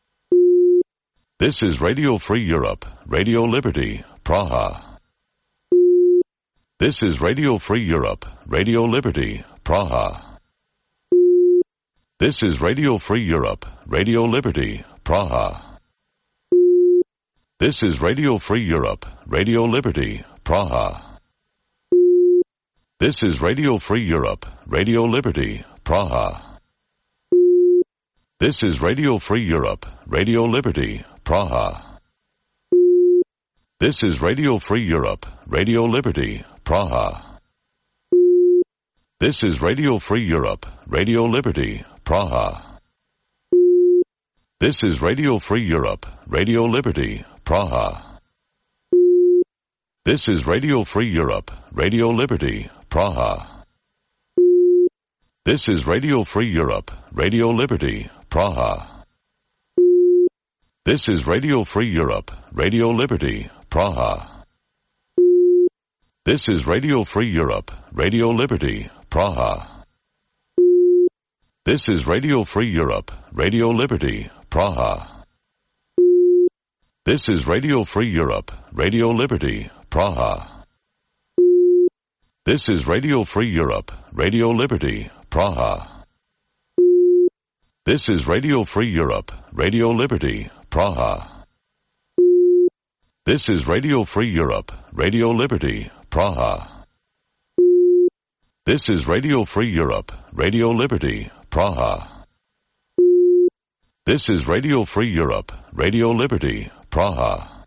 This is Radio Free Europe, Radio Liberty, Praha. This is Radio Free Europe, Radio Liberty, Praha. This is Radio Free Europe, Radio Liberty, Praha. This is Radio Free Europe, Radio Liberty, Praha. This is Radio Free Europe, Radio Liberty, Praha. This is Radio Free Europe, Radio Liberty, Praha. This is Radio Free Europe, Radio Liberty, Praha. This is Radio Free Europe, Radio Liberty, Praha. This is Radio Free Europe, Radio Liberty, Praha. This is Radio Free Europe, Radio Liberty, Praha. This is Radio Free Europe, Radio Liberty, Praha. This is Radio Free Europe, Radio Liberty, Praha. This is Radio Free Europe, Radio Liberty, Praha. This is Radio Free Europe, Radio Liberty, Praha. This is Radio Free Europe, Radio Liberty, Praha. This is Radio Free Europe, Radio Liberty, Praha. This is Radio Free Europe, Radio Liberty, Praha. This is Radio Free Europe, Radio Liberty, Praha. This is Radio Free Europe, Radio Liberty, Praha. This is Radio Free Europe, Radio Liberty, Praha.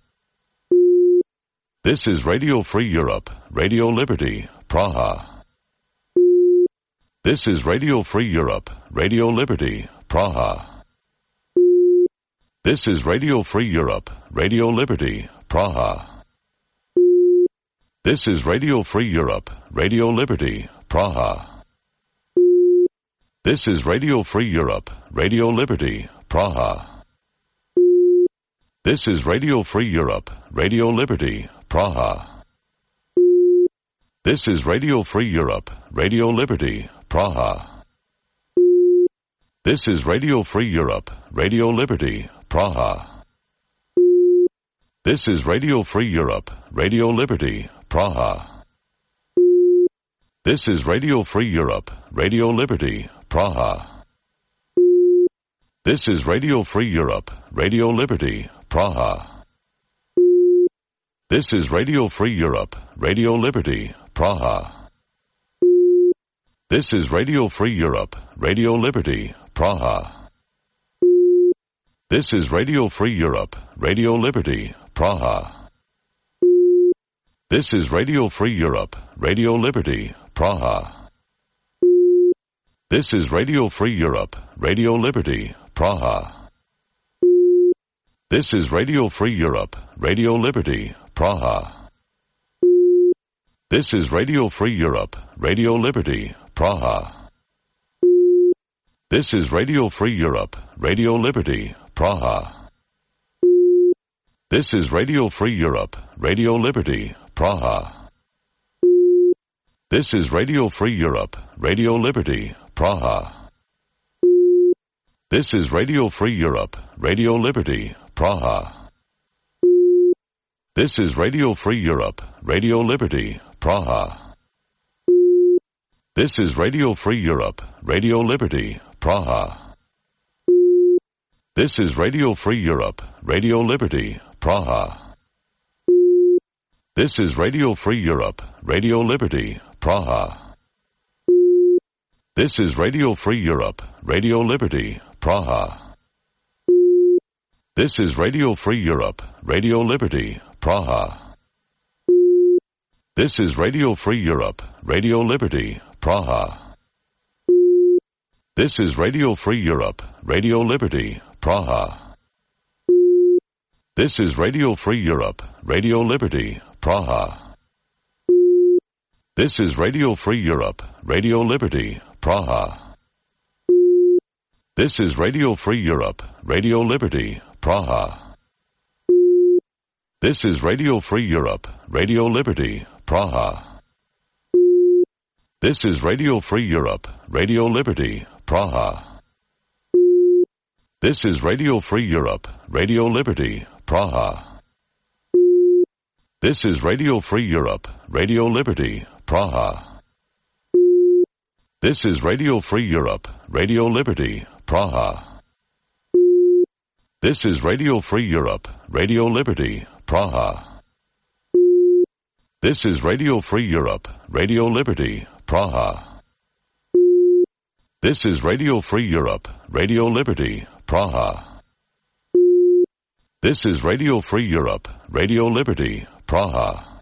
This is Radio Free Europe, Radio Liberty, Praha. This is Radio Free Europe, Radio Liberty, Praha. This is Radio Free Europe, Radio Liberty, Praha. This is Radio Free Europe, Radio Liberty, Praha. This is Radio Free Europe, Radio Liberty, Praha. This is Radio Free Europe, Radio Liberty, Praha. This is Radio Free Europe, Radio Liberty, Praha. This is Radio Free Europe, Radio Liberty, Praha. This is Radio Free Europe, Radio Liberty, Praha. This is Radio Free Europe, Radio Liberty, Praha. This is Radio Free Europe, Radio Liberty, Praha. This is Radio Free Europe, Radio Liberty, Praha. This is Radio Free Europe, Radio Liberty, Praha. This is Radio Free Europe, Radio Liberty, Praha. This is Radio Free Europe, Radio Liberty, Praha. This is Radio Free Europe, Radio Liberty, Praha. This is Radio Free Europe, Radio Liberty, Praha. This is Radio Free Europe, Radio Liberty, Praha. This is Radio Free Europe, Radio Liberty, Praha. This is Radio Free Europe, Radio Liberty, Praha. This is Radio Free Europe, Radio Liberty, Praha. This is Radio Free Europe, Radio Liberty, Praha. This is Radio Free Europe, Radio Liberty, Praha. This is Radio Free Europe, Radio Liberty, Praha. This is Radio Free Europe, Radio Liberty, Praha. This is Radio Free Europe, Radio Liberty, Praha. This is Radio Free Europe, Radio Liberty, Praha. This is Radio Free Europe, Radio Liberty, Praha. This is Radio Free Europe, Radio Liberty, Praha. This is Radio Free Europe, Radio Liberty, Praha. This is Radio Free Europe, Radio Liberty, Praha. This is Radio Free Europe, Radio Liberty, Praha. This is Radio Free Europe, Radio Liberty, Praha. This is Radio Free Europe, Radio Liberty, Praha. This is Radio Free Europe, Radio Liberty, Praha. This is Radio Free Europe, Radio Liberty, Praha. This is Radio Free Europe, Radio Liberty, Praha. This is Radio Free Europe, Radio Liberty, Praha. This is Radio Free Europe, Radio Liberty, Praha. This is Radio Free Europe, Radio Liberty, Praha. This is Radio Free Europe, Radio Liberty, Praha. This is Radio Free Europe, Radio Liberty, Praha.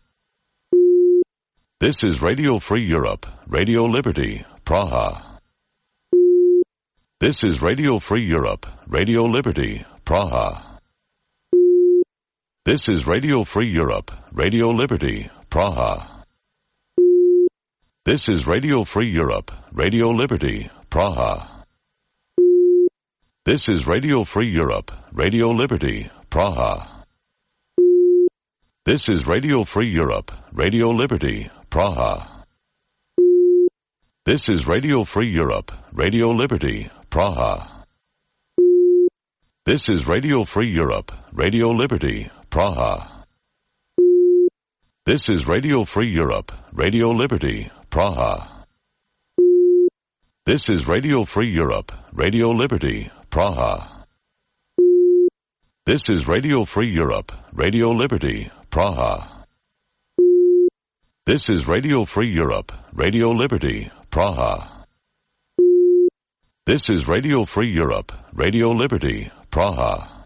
This is Radio Free Europe, Radio Liberty, Praha. This is Radio Free Europe, Radio Liberty, Praha. This is Radio Free Europe, Radio Liberty, Praha. This is Radio Free Europe, Radio Liberty, Praha. This is Radio Free Europe, Radio Liberty, Praha. This is Radio Free Europe, Radio Liberty, Praha. This is Radio Free Europe, Radio Liberty, Praha. This is Radio Free Europe, Radio Liberty, Praha. This is Radio Free Europe, Radio Liberty, Praha. This is Radio Free Europe, Radio Liberty, Praha. This is Radio Free Europe, Radio Liberty, Praha. This is Radio Free Europe, Radio Liberty, Praha. This is Radio Free Europe, Radio Liberty, Praha.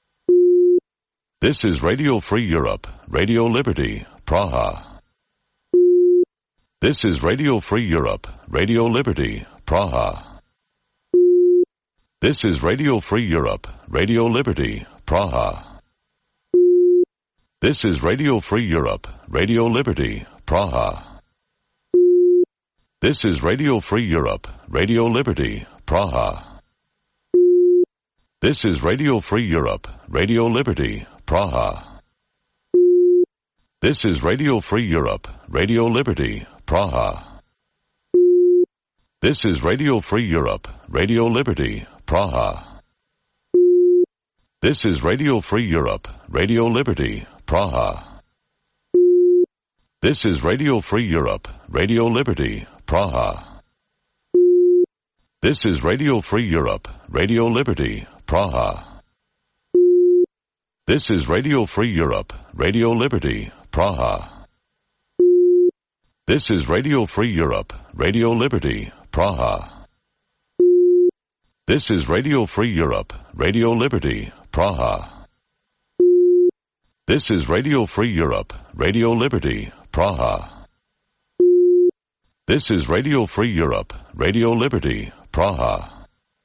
This is Radio Free Europe, Radio Liberty, Praha. This is Radio Free Europe, Radio Liberty, Praha. This is Radio Free Europe, Radio Liberty, Praha. This is Radio Free Europe, Radio Liberty, Praha. This is Radio Free Europe, Radio Liberty, Praha. This is Radio Free Europe, Radio Liberty, Praha. This is Radio Free Europe, Radio Liberty, Praha. This is Radio Free Europe, Radio Liberty, Praha. This is Radio Free Europe, Radio Liberty, Praha. This is Radio Free Europe, Radio Liberty, Praha. This is Radio Free Europe, Radio Liberty, Praha. This is Radio Free Europe, Radio Liberty, Praha. This is Radio Free Europe, Radio Liberty, Praha. This is Radio Free Europe, Radio Liberty, Praha. This is Radio Free Europe, Radio Liberty, Praha. This is Radio Free Europe, Radio Liberty, Praha.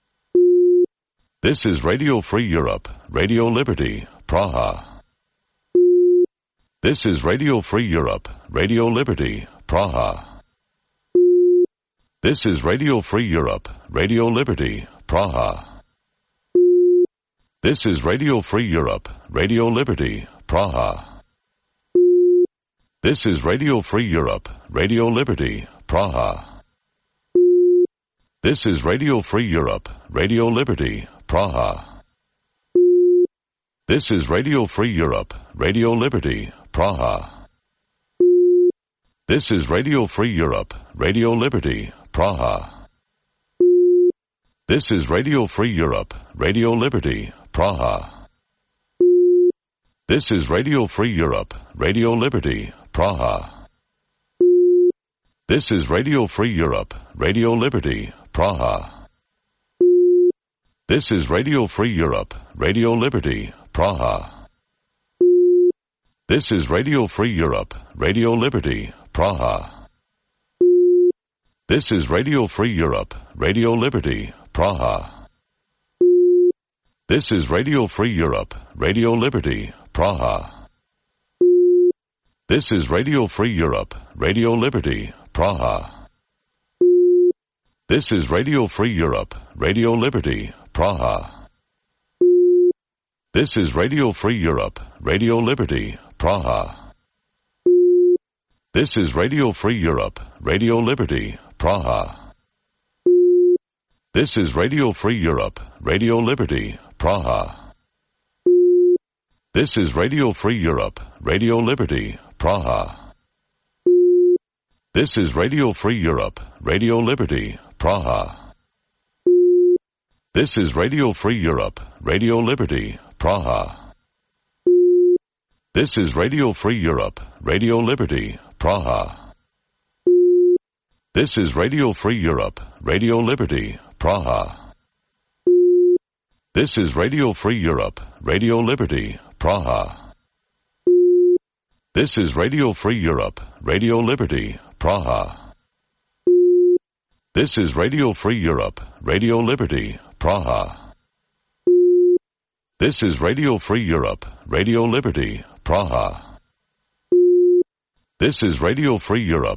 This is Radio Free Europe, Radio Liberty, Praha. This is Radio Free Europe, Radio Liberty, Praha. This is Radio Free Europe, Radio Liberty, Praha. This is Radio Free Europe, Radio Liberty, Praha. This is Radio Free Europe, Radio Liberty, Praha. This is Radio Free Europe, Radio Liberty, Praha. This is Radio Free Europe, Radio Liberty, Praha. This is Radio Free Europe, Radio Liberty, Praha. This is Radio Free Europe, Radio Liberty, Praha. This is Radio Free Europe, Radio Liberty, Praha. This is Radio Free Europe, Radio Liberty, Praha. This is Radio Free Europe, Radio Liberty, Praha. This is Radio Free Europe, Radio Liberty, Praha. This is Radio Free Europe, Radio Liberty, Praha. This is Radio Free Europe, Radio Liberty, Praha. This is Radio Free Europe, Radio Liberty, Praha. This is Radio Free Europe, Radio Liberty, Praha. This is Radio Free Europe, Radio Liberty, Praha. This is Radio Free Europe, Radio Liberty, Praha. This is Radio Free Europe, Radio Liberty, Praha. This is Radio Free Europe, Radio Liberty, Praha. This is Radio Free Europe, Radio Liberty, Praha. This is Radio Free Europe, Radio Liberty, Praha. This is Radio Free Europe, Radio Liberty, Praha. This is Radio Free Europe, Radio Liberty, Praha. This is Radio Free Europe, Radio Liberty, Praha. This is Radio Free Europe, Radio Liberty, Praha. This is Radio Free Europe, Radio Liberty, Praha. This is Radio Free Europe, Radio Liberty, Praha. This is Radio Free Europe,